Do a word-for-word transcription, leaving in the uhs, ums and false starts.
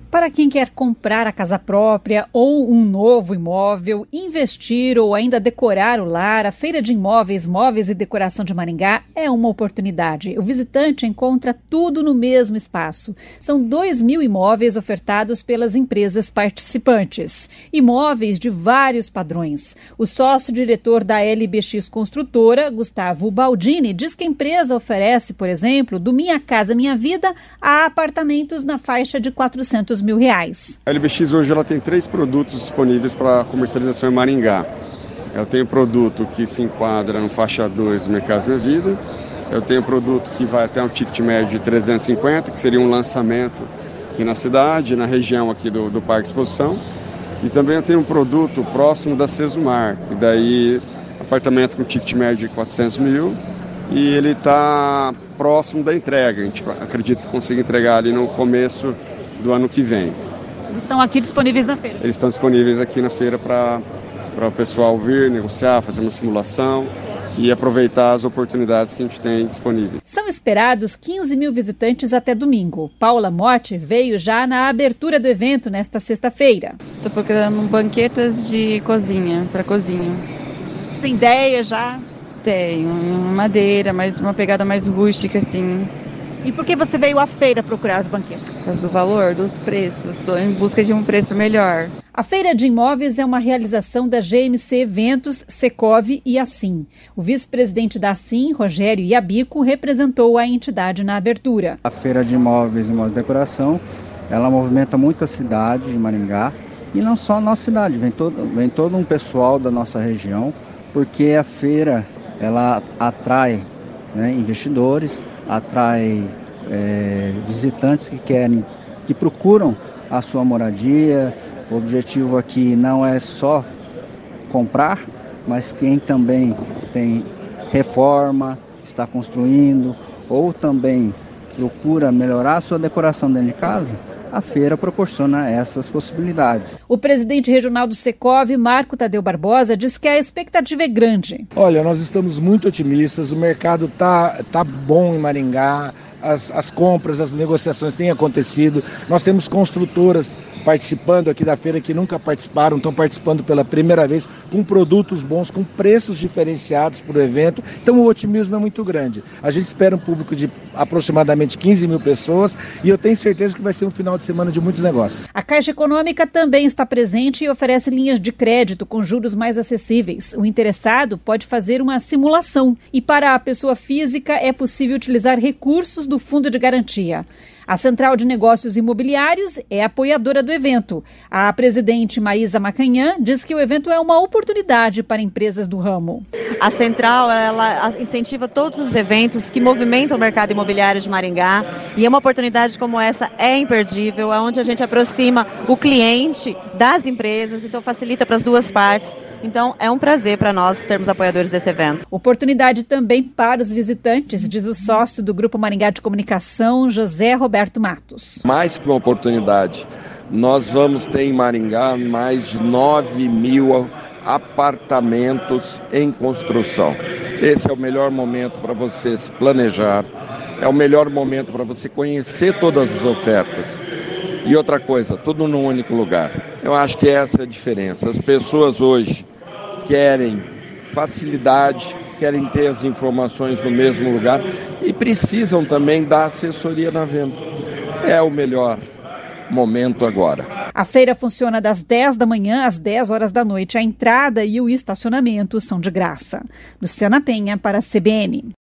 Para quem quer comprar a casa própria ou um novo imóvel, investir ou ainda decorar o lar, a Feira de Imóveis, Móveis e Decoração de Maringá é uma oportunidade. O visitante encontra tudo no mesmo espaço. São dois mil imóveis ofertados pelas empresas participantes. Imóveis de vários padrões. O sócio-diretor da L B X Construtora, Gustavo Baldini, diz que a empresa oferece, por exemplo, do Minha Casa Minha Vida a apartamentos na faixa de quatrocentos mil reais. A L B X hoje ela tem três produtos disponíveis para comercialização em Maringá. Eu tenho produto que se enquadra no faixa dois do Minha Casa Minha Vida. Eu tenho produto que vai até um ticket médio de trezentos e cinquenta, que seria um lançamento aqui na cidade, na região aqui do, do Parque Exposição. E também eu tenho um produto próximo da Sesumar, que daí apartamento com ticket médio de quatrocentos mil e ele está próximo da entrega. A gente acredita que consiga entregar ali no começo do ano que vem. Eles estão aqui disponíveis na feira? Eles estão disponíveis aqui na feira para o pessoal vir, negociar, fazer uma simulação e aproveitar as oportunidades que a gente tem disponíveis. São esperados quinze mil visitantes até domingo. Paula Motti veio já na abertura do evento nesta sexta-feira. Estou procurando banquetas de cozinha, para cozinha. Tem ideia já? Tenho, madeira, mas uma pegada mais rústica assim. E por que você veio à feira procurar as banquetas? Por causa do valor, dos preços. Estou em busca de um preço melhor. A Feira de Imóveis é uma realização da G M C Eventos, Secov e Assim. O vice-presidente da Assim, Rogério Iabico, representou a entidade na abertura. A Feira de Imóveis e Móveis de Decoração, ela movimenta muito a cidade de Maringá. E não só a nossa cidade, vem todo, vem todo um pessoal da nossa região, porque a feira ela atrai, né, investidores, atrai é, visitantes que querem, que procuram a sua moradia. O objetivo aqui não é só comprar, mas quem também tem reforma, está construindo ou também procura melhorar a sua decoração dentro de casa, a feira proporciona essas possibilidades. O presidente regional do Secov, Marco Tadeu Barbosa, diz que a expectativa é grande. Olha, nós estamos muito otimistas, o mercado está tá bom em Maringá, as, as compras, as negociações têm acontecido, nós temos construtoras participando aqui da feira que nunca participaram, estão participando pela primeira vez, com produtos bons, com preços diferenciados para o evento, então o otimismo é muito grande. A gente espera um público de aproximadamente quinze mil pessoas e eu tenho certeza que vai ser um final de semana de muitos negócios. A Caixa Econômica também está presente e oferece linhas de crédito com juros mais acessíveis. O interessado pode fazer uma simulação e para a pessoa física é possível utilizar recursos do Fundo de Garantia. A Central de Negócios Imobiliários é apoiadora do evento. A presidente Maísa Macanhã diz que o evento é uma oportunidade para empresas do ramo. A Central ela incentiva todos os eventos que movimentam o mercado imobiliário de Maringá e uma oportunidade como essa é imperdível, é onde a gente aproxima o cliente das empresas, então facilita para as duas partes. Então é um prazer para nós sermos apoiadores desse evento. Oportunidade também para os visitantes, diz o sócio do Grupo Maringá de Comunicação, José Roberto Matos. Mais que uma oportunidade, nós vamos ter em Maringá mais de nove mil apartamentos em construção. Esse é o melhor momento para você se planejar, é o melhor momento para você conhecer todas as ofertas. E outra coisa, tudo num único lugar. Eu acho que essa é a diferença. As pessoas hoje querem facilidade, querem ter as informações no mesmo lugar e precisam também da assessoria na venda. É o melhor momento agora. A feira funciona das dez da manhã às dez horas da noite. A entrada e o estacionamento são de graça. Luciana Penha para a C B N.